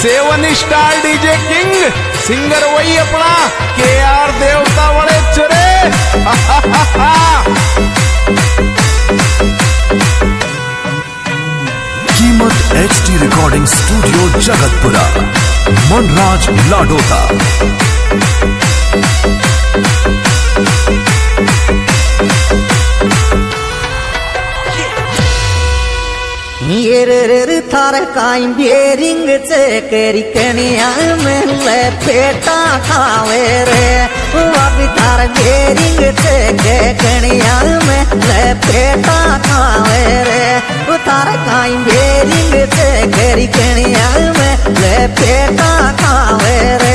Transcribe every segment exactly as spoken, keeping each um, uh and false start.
Seven star DJ king singer वही अपना K R Devta बड़े चुरे। कीमत HD recording studio Jagatpura, Manraj Ladota. ये रे थार काई बेरिंग चेकरी कनिया में ले पेटा खावे रे। वापी थार बेरिंग चेके कनिया में ले पेटा खावे रे। थार काई बेरिंग चेकरी कनिया में ले पेटा खावे रे।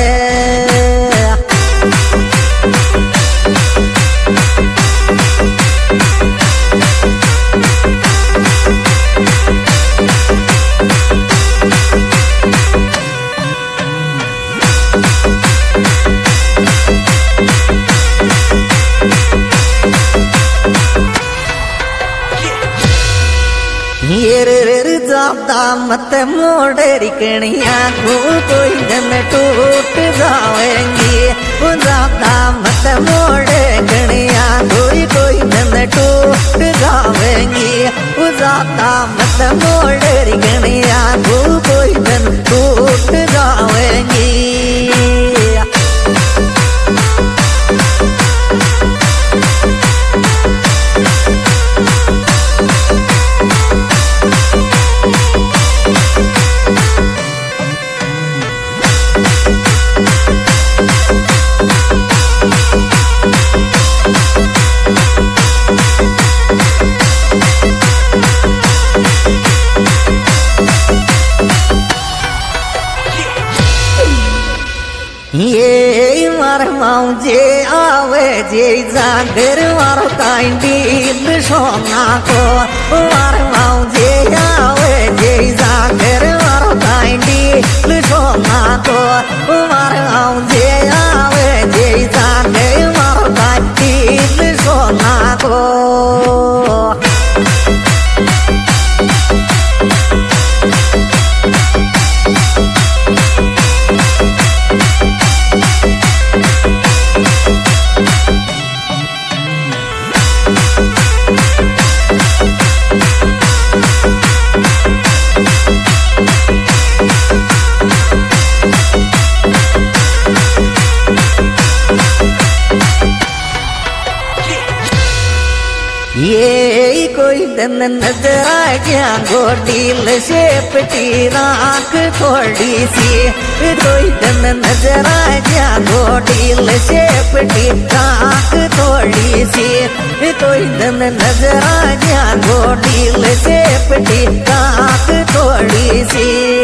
ये रे जाता मत मोड़ेरी कणिया को कोई दिन टूट जाएंगी। जाता मत मोड़े कणिया कोई कोई दिन टूट जाएंगी। जाता मत मोड़ेरी कणिया को कोई दिन टूट जाएंगी। ये मार माऊ जे आवे जे जागर मारो काइंडी सोना को। मार माऊ जे आवे जे जागर मारो काइंडी सोना को। मार माऊ जे आवे जे जागर मारो काइंडी सोना को। ये कोई दिन नजर आ गया गोडील से पटी राख थोड़ी सी। कोई दिन नजर आ गया गोडील से पटी राख थोड़ी सी। कोई दिन नजर आ गया गोडील से पटी राख थोड़ी सी।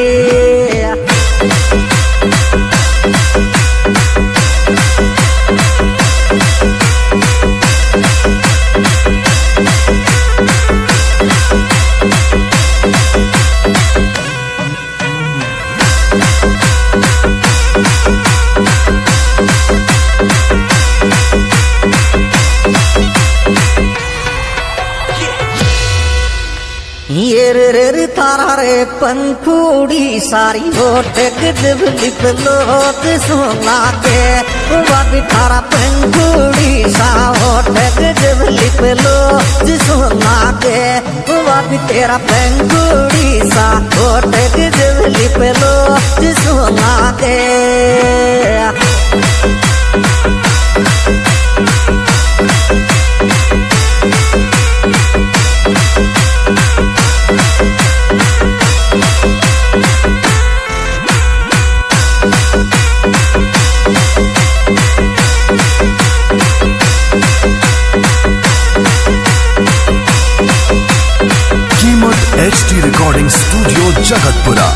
ये रे थारा रे पंखुड़ी सारी होटक दिवली पलोत सोना के। वापी थारा पंखुड़ी सा होटक दिवली पलोत सोना के। वापी तेरा पंखुड़ी सा होटक दिवली पलोत सोना के। कीमत एचडी रिकॉर्डिंग स्टूडियो जगतपुरा।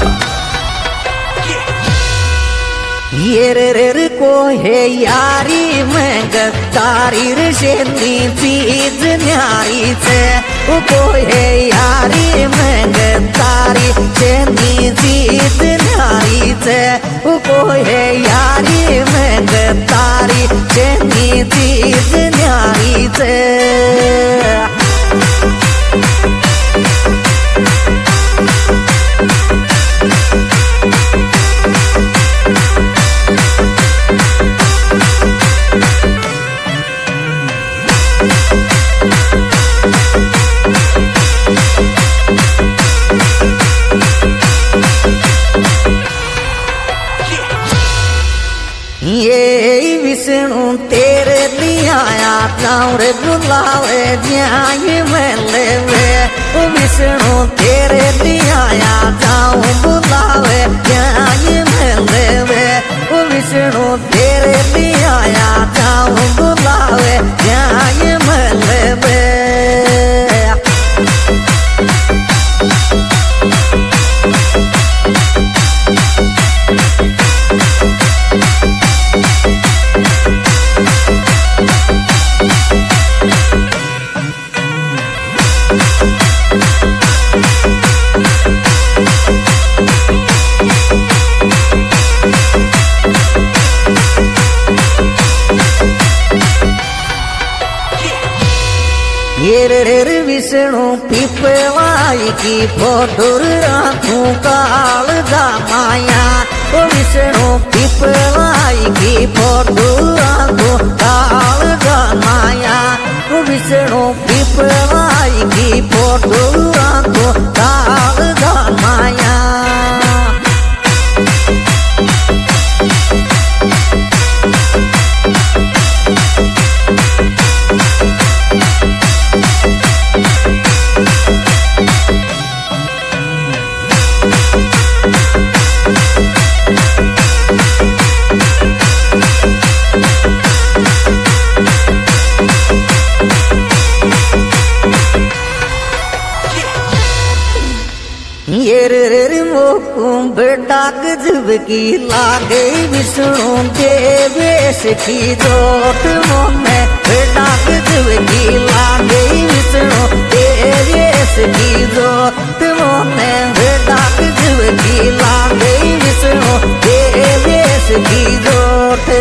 ये रे को है यारी में गद्दारी रे शेंदी चीज न्यारी से। को है यारी में गद्दारी शेंदी चीज न्यारी से। को है यारी में गद्दारी शेंदी चीज न्यारी से। जाऊं रे बुलावे जाए मैं लेवे विष्णु तेरे लिया आ जाऊं बुलावे जाए मैं लेवे विष्णु तेरे लिया आ जाऊं बुलावे जाए मैं लेवे। ये रे विष्णु पिपलाई की फोटुर राखूं काल दा माया ओ विष्णु पिपलाई की फोटुर राखूं काल दा माया ओ विष्णु पिपलाई की फोटुर राखूं काल दा माया। ये रे मोकू बेटा गजब की लागे विष्णु के वेश की जोत मोने बेटा गजब की लागे विष्णु के वेश की जोत मोने बेटा गजब की लागे विष्णु के वेश की जोत।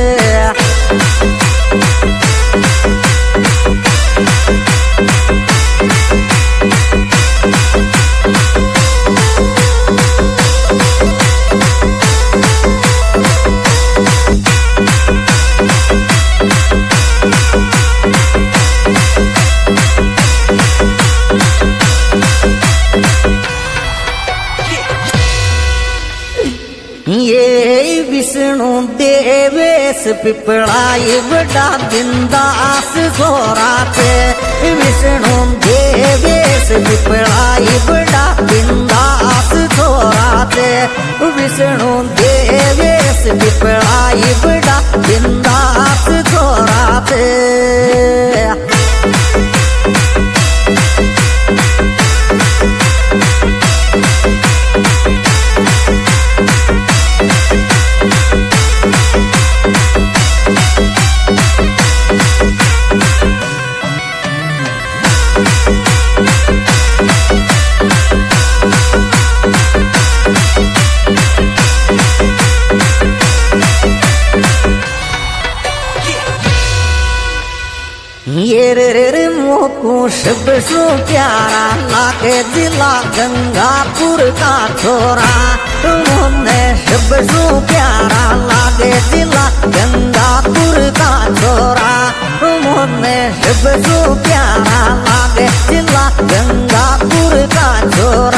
ये विष्णु देवेश पिपलाई बड़ा बिंदास जोरा थे विष्णु देवेश पिपलाई बड़ा बिंदास जोरा थे विष्णु देवेश पिपलाई बड़ा बिंदास जोरा थे। ये रे मोकू शब सो प्यारा लागे जिला गंगापुर का छोरा मोने शब सो प्यारा लागे जिला गंगापुर का छोरा मोने शब सो प्यारा लागे जिला गंगापुर का छोरा।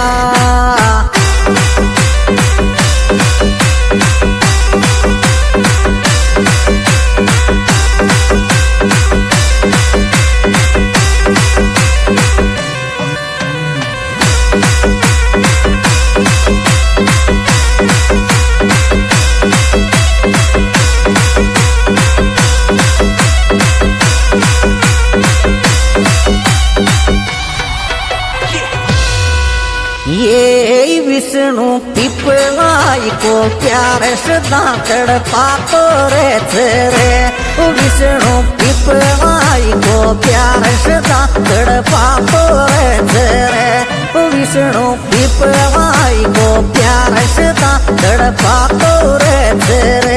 ये विष्णु पिपलाई को प्यार सदा तड़पा तो रहते रे विष्णु पिपलाई को प्यार सदा तड़पा तो रहते रे विष्णु पिपलाई को प्यार सदा तड़पा तो रहते रे।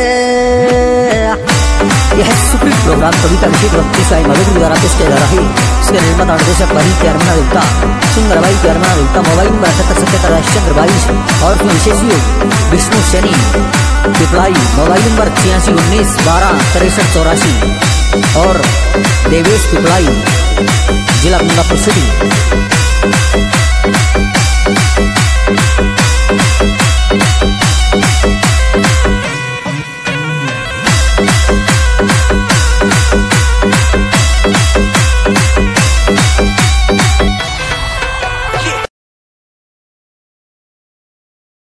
यह सुप्रीम प्रोग्राम कविता विषय वक्ति साई मदद द्वारा पेश किया जा रहा है। इसके निर्माता निर्देशक भाई के अरमना देवता सुंदर भाई के अरमना देवता मोबाइल नंबर अठहत्तर सत्तर राजचंद्र बाईस और उसमें विशेष विष्णु सैनी पिपलाई मोबाइल नंबर छियासी उन्नीस बारह तिरसठ चौरासी और देवेश पिपलाई जिला गंगापुर सिटी।